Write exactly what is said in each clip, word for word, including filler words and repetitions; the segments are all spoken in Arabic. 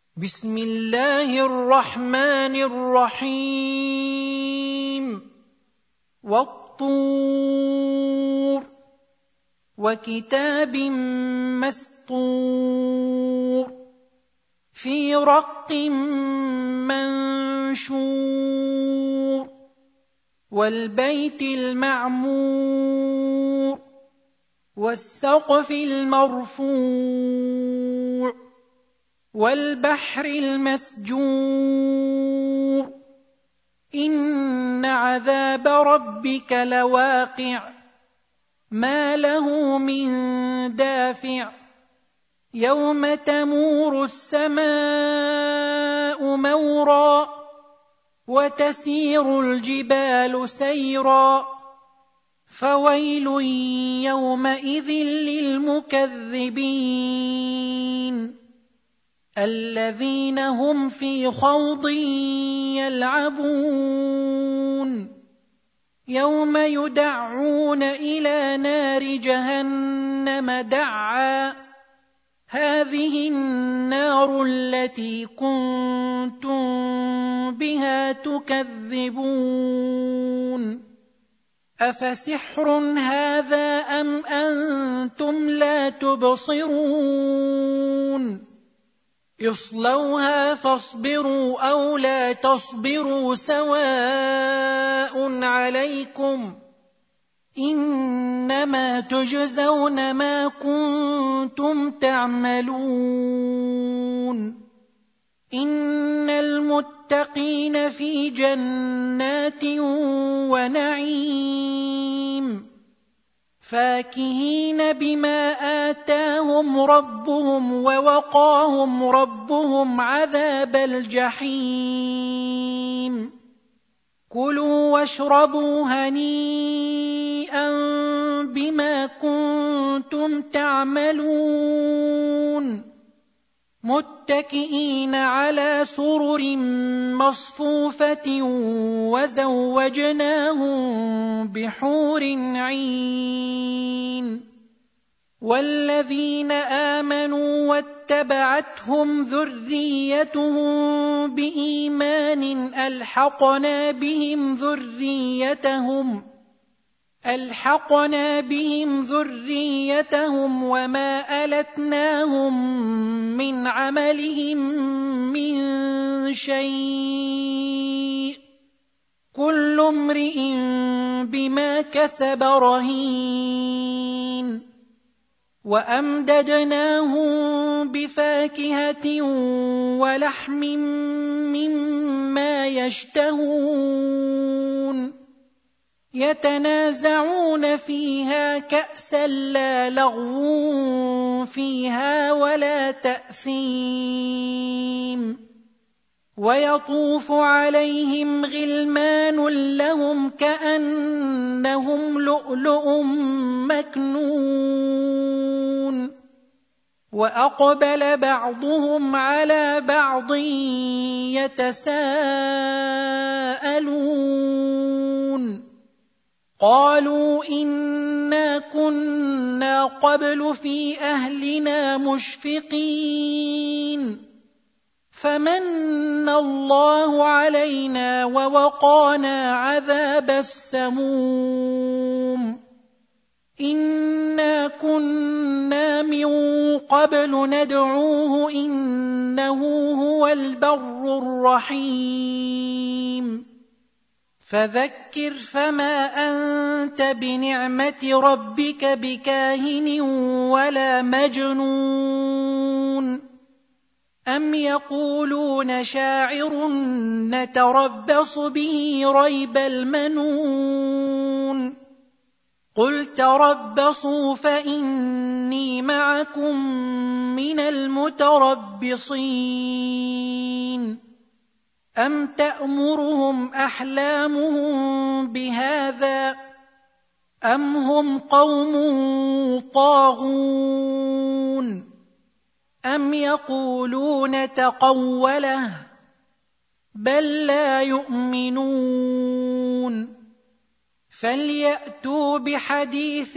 بسم الله الرحمن الرحيم والطور وكتاب مسطور في رق منشور والبيت المعمور والسقف المرفوع والبحر المسجور إن عذاب ربك لواقع ما له من دافع يوم تمور السماء مورا وتسير الجبال سيرا فويل يومئذ للمكذبين الذين هم في خوض يلعبون يوم يدعون إلى نار جهنم دعا هذه النار التي كنتم بها تكذبون أفسحر هذا أم أنتم لا تبصرون اصلوها فاصبروا أو لا تصبروا سواء عليكم إنما تجزون ما كنتم تعملون إن المتقين في جنات ونعيم فاكهين بما آتاهم ربهم ووقاهم ربهم عذاب الجحيم كلوا واشربوا هنيئا بما كنتم تعملون متكئين على سرر مصفوفة وزوجناهم بحور عين والذين آمنوا واتبعتهم ذريتهم بإيمان ألحقنا بهم ذريتهم ألحقنا بهم ذريتهم وما ألتناهم من عملهم من شيء كل امرئ بما كسب رهين وأمددناهم بفاكهة ولحم مما يشتهون يتنازعون فيها كأسا لا لغو فيها ولا تأثيم ويطوف عليهم غلمان لهم كأنهم لؤلؤ مكنون وأقبل بعضهم على بعض يتساءلون قالوا إنا كنا قبل في أهلنا مشفقين فمن الله علينا ووقانا عذاب السموم إنا كنا من قبل ندعوه إنه هو البر الرحيم فذكر فما أنت بنعمة ربك بكاهن ولا مجنون أم يقولون شاعر نتربص به ريب المنون قل تربصوا فإني معكم من المتربصين أم تأمرهم أحلامهم بهذا أم هم قوم طاغون أم يقولون تقوله بل لا يؤمنون فليأتوا بحديث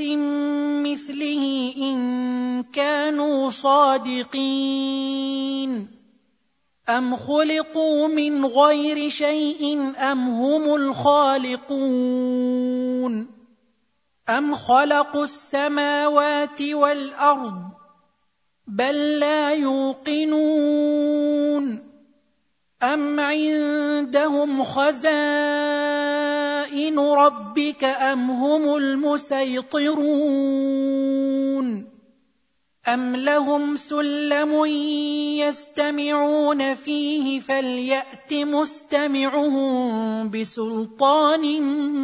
مثله إن كانوا صادقين أَمْ خُلِقُوا مِنْ غَيْرِ شَيْءٍ أَمْ هُمُ الْخَالِقُونَ أَمْ خَلَقُوا السَّمَاوَاتِ وَالْأَرْضَ بَل لَّا يُوقِنُونَ أَمْ عِندَهُمْ خَزَائِنُ رَبِّكَ أَمْ هُمُ الْمُصَيْطِرُونَ أَمْ لَهُمْ سُلَّمٌ يَسْتَمِعُونَ فِيهِ فَلْيَأْتِ مُسْتَمِعُهُم بِسُلْطَانٍ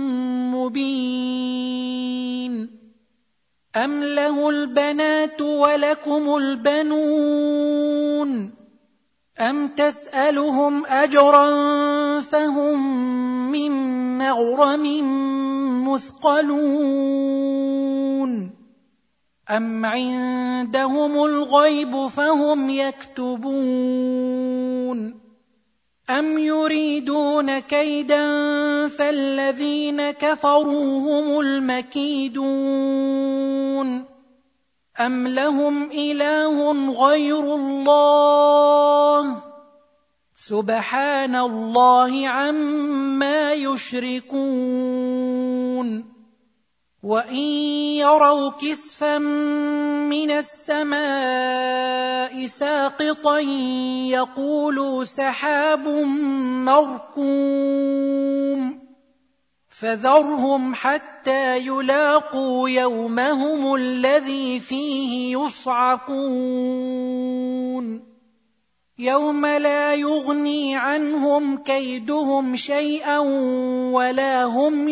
مُّبِينٍ أَمْ لَهُ الْبَنَاتُ وَلَكُمُ الْبَنُونَ أَمْ تَسْأَلُهُمْ أَجْرًا فَهُمْ مِنْ مَغْرَمٍ مُثْقَلُونَ أَمْ عِندَهُمُ الْغَيْبُ فَهُمْ يَكْتُبُونَ أَمْ يُرِيدُونَ كَيْدًا فَالَّذِينَ كَفَرُوا هُمُ الْمَكِيدُونَ أَمْ لَهُمْ إِلَٰهٌ غَيْرُ اللَّهِ سُبْحَانَ اللَّهِ عَمَّا يُشْرِكُونَ وَإِنْ يَرَوْا كِسْفًا مِنَ السَّمَاءِ سَاقِطًا يَقُولُوا سَحَابٌ مَّرْكُومٌ فَذَرْهُمْ حَتَّىٰ يُلَاقُوا يَوْمَهُمُ الَّذِي فِيهِ يُصْعَقُونَ يَوْمَ لَا يُغْنِي عَنْهُمْ كَيْدُهُمْ شَيْئًا وَلَا هُمْ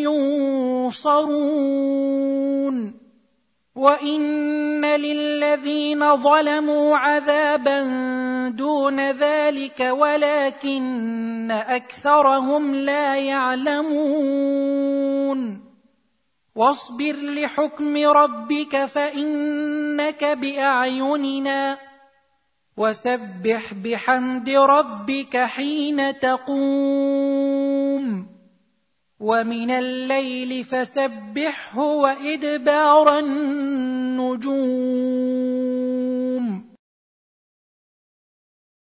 يُنصَرُونَ وَإِنَّ لِلَّذِينَ ظَلَمُوا عَذَابًا دُونَ ذَلِكَ وَلَكِنَّ أَكْثَرَهُمْ لَا يَعْلَمُونَ وَاصْبِرْ لِحُكْمِ رَبِّكَ فَإِنَّكَ بِأَعْيُنِنَا وَسَبِّحْ بِحَمْدِ رَبِّكَ حِينَ تَقُومُ وَمِنَ اللَّيْلِ فَسَبِّحْهُ وَإِدْبَارَ النُّجُومِ